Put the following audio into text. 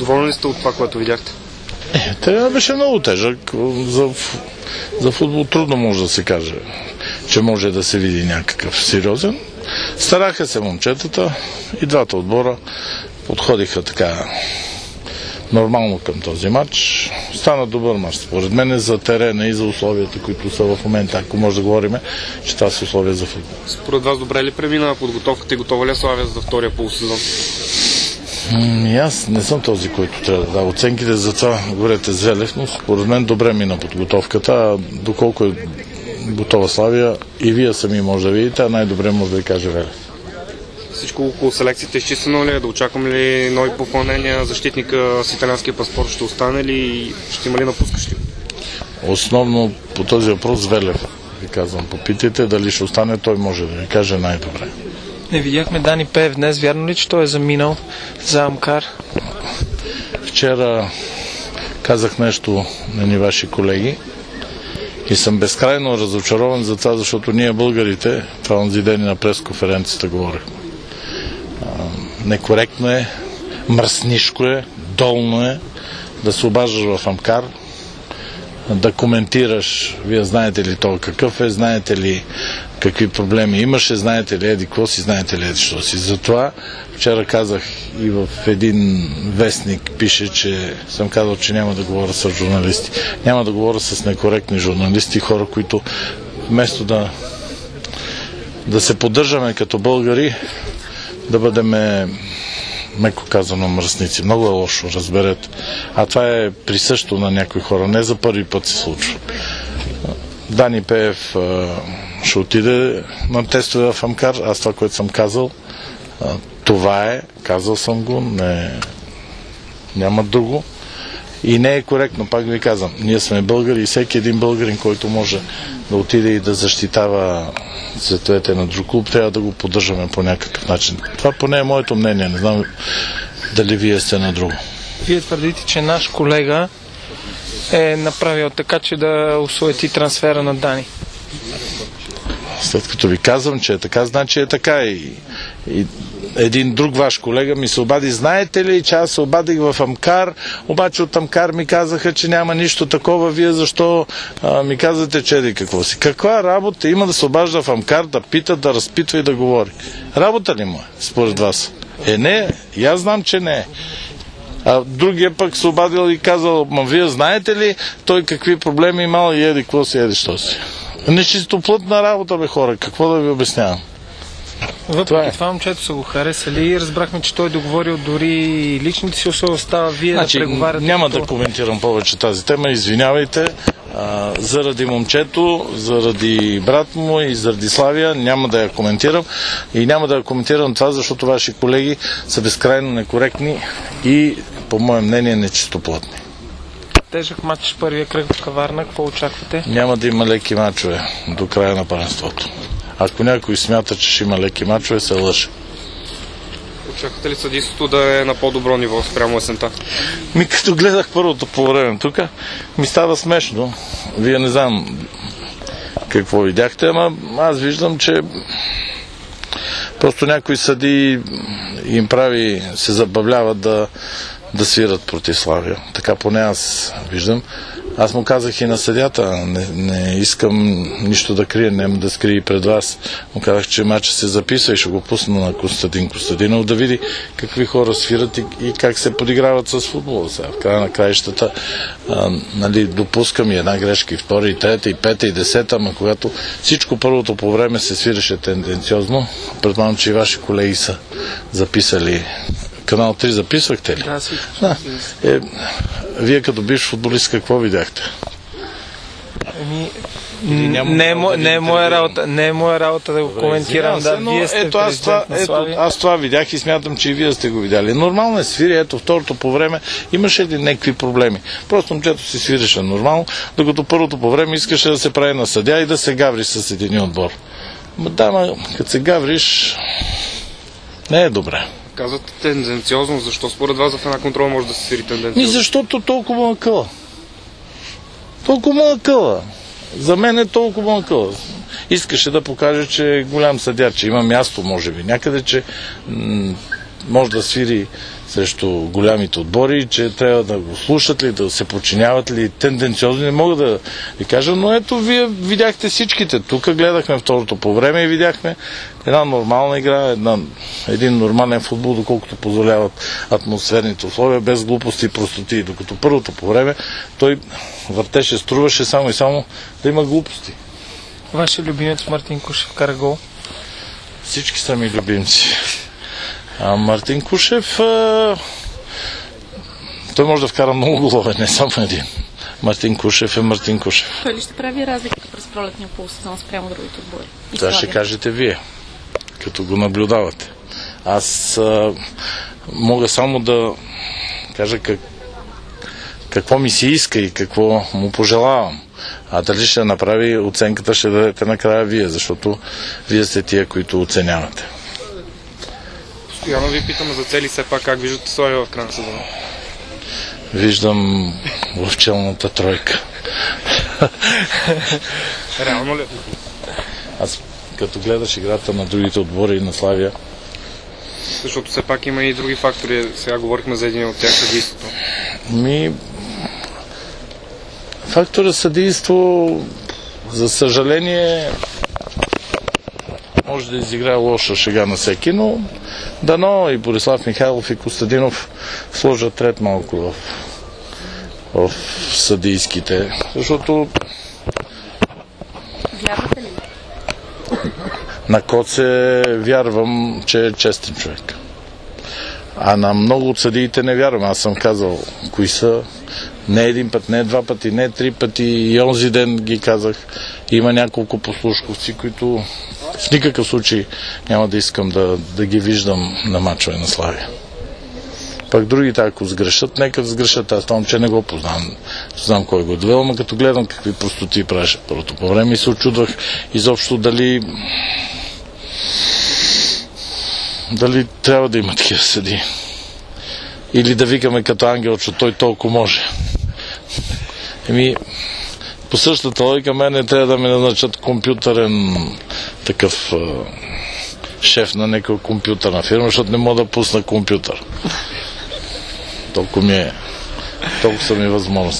Доволни ли сте от това, което видяхте? Те беше много тежък. За футбол трудно може да се каже, че може да се види някакъв сериозен. Стараха се момчетата и двата отбора подходиха така нормално към този матч. Стана добър матч. Според мен за терена и за условията, които са в момента, ако може да говорим, че това са условия за футбол. Според вас добре ли премина подготовката и готова ли е Славия за втория полусезон? Аз не съм този, който трябва да дава оценките, за това говорите с Велев, но според мен добре мина подготовката, а доколко е готова Славия и вие сами може да видите, а най-добре може да ви каже Велев. Всичко около селекцията изчистено ли е? Да очаквам ли нови попълнения? Защитника с италианския паспорт ще остане ли и ще има ли напускащи? Основно по този въпрос Велев ви казвам. Попитайте дали ще остане, той може да ви каже най-добре. Не видяхме Дани Пеев днес. Вярно ли, че той е заминал за Амкар? Вчера казах нещо на ни ваши колеги и съм безкрайно разочарован за това, защото ние българите, това онзи ден на пресконференцията говорихме. Некоректно е, мръснишко е, долно е да се обаждаш в Амкар, да коментираш, вие знаете ли то какъв е, знаете ли какви проблеми имаше, знаете ли еди какво си, знаете ли еди що си. Затова вчера казах и в един вестник пише, че съм казал, че няма да говоря с журналисти. Няма да говоря с некоректни журналисти, хора, които вместо да се поддържаме като българи, да бъдем, меко казано, мръсници. Много е лошо, разберете. А това е присъщо на някои хора. Не за първи път се случва. Дани Пеев ще отиде на тестове в Амкар. Аз това, което съм казал, това е. Казал съм го. Няма друго. И не е коректно, пак ви казвам. Ние сме българи и всеки един българин, който може да отиде и да защитава цветовете на друг клуб, трябва да го поддържаме по някакъв начин. Това поне е моето мнение. Не знам дали вие сте на друго. Вие твърдите, че наш колега е направил така, че да осуети трансфера на Дани. След като ви казвам, че е така, значи е така. И един друг ваш колега ми се обади. Знаете ли, че аз се обадих в Амкар, обаче от Амкар ми казаха, че няма нищо такова. Вие защо ми казвате, че еди какво си? Каква работа има да се обажда в Амкар, да пита, да разпитва и да говори? Работа ли му е, според вас? Не, и аз знам, че не е. А другия пък се обадил и казал, вие знаете ли той какви проблеми имал и еди какво си, еди що си? Нечистоплътна работа, бе, хора. Какво да ви обяснявам? Въпреки това момчето са го харесали и разбрахме, че той договорил дори личните си условия, остава вие да преговаряте. Няма да коментирам повече тази тема, извинявайте. Заради момчето, заради брат му и заради Славия няма да я коментирам. И няма да я коментирам това, защото ваши колеги са безкрайно некоректни и, по мое мнение, нечистоплътни. Тежък матч в първия кръг в Каварна. Какво очаквате? Няма да има леки мачове до края на първенството. Ако някой смята, че ще има леки мачове, се лъже. Очаквате ли съдийството да е на по-добро ниво спрямо есента? Като гледах първото по време тук, ми става смешно. Вие не знам какво видяхте, ама аз виждам, че просто някои съдии им прави, се забавляват да свират против Славия. Така поне аз виждам. Аз му казах и на съдята, не искам нищо да крия, няма да скрия и пред вас. Му казах, че матчът се записва и ще го пусна на Константин Костадинов да види какви хора свират и как се подиграват с футбола. Сега, в края на краищата допускам и една грешка, и втора, и трета, и пета, и десета, ама когато всичко първото по време се свираше тенденциозно, предполагам, че и ваши колеги са записали. Канал 3 записвахте ли? Да. Вие като бивш футболист какво видяхте? Не е моя работа да го коментирам. Вие сте аз това видях и смятам, че и вие сте го видяли. Нормално е свири, ето второто по време имаше ли някакви проблеми. Просто момчето си свиреше нормално, докато първото по време искаше да се прави на съдия и да се гаври с един отбор. Като се гавриш, не е добре. Казвате тенденциозно, защо според вас в една контрола може да се свири тенденциозно? Защото толкова накъла. Толкова накъла. За мен е толкова накъла. Искаше да покаже, че е голям съдия, че има място, може би. Някъде, че може да свири срещу голямите отбори, че трябва да го слушат ли, да се подчиняват ли, тенденциозни, не мога да ви кажа, но ето вие видяхте всичките. Тук гледахме второто по време и видяхме една нормална игра, един нормален футбол, доколкото позволяват атмосферните условия, без глупости и простоти. Докато първото по време той въртеше, струваше само и само да има глупости. Вашия любимец Мартин Кушев кара гол? Всички са ми любимци. Мартин Кушев, той може да вкара много голове, не само един. Мартин Кушев е Мартин Кушев. Той ли ще прави разликата през пролетния полусезон спрямо другите отбори? Това ще кажете вие, като го наблюдавате. Аз мога само да кажа какво ми се иска и какво му пожелавам. А дали ще направи оценката, ще дадете накрая вие, защото вие сте тия, които оценявате. Постоянно ви питаме за цели, все пак как виждате Славия в края на сезона? Виждам в челната тройка. Реално ли? Аз като гледаш играта на другите отбори на Славия. Защото все пак има и други фактори. Сега говорихме за един от тях, съдийството. Фактора съдийство, за съжаление, може да изиграе лоша шега на всеки, но дано и Борислав Михайлов и Костадинов сложат ред малко в съдийските, защото вярвате ли? На Коце вярвам, че е честен човек. А на много от съдиите не вярвам. Аз съм казал кои са. Не един път, не два пъти, не три пъти. И онзи ден ги казах. Има няколко послушковци, които в никакъв случай няма да искам да ги виждам на мачове на Славия. Пък другите, ако сгрешат, нека да сгрешат. Аз това, че не го познавам. Знам кой го е довел, но като гледам какви простоти правеше първото по време и се очудвах изобщо дали трябва да има такива съдии. Или да викаме като ангел, че той толкова може. По същата логика мене трябва да ме назначат компютърен такъв шеф на някаква компютърна фирма, защото не мога да пусна компютър. Толкова са ми възможности.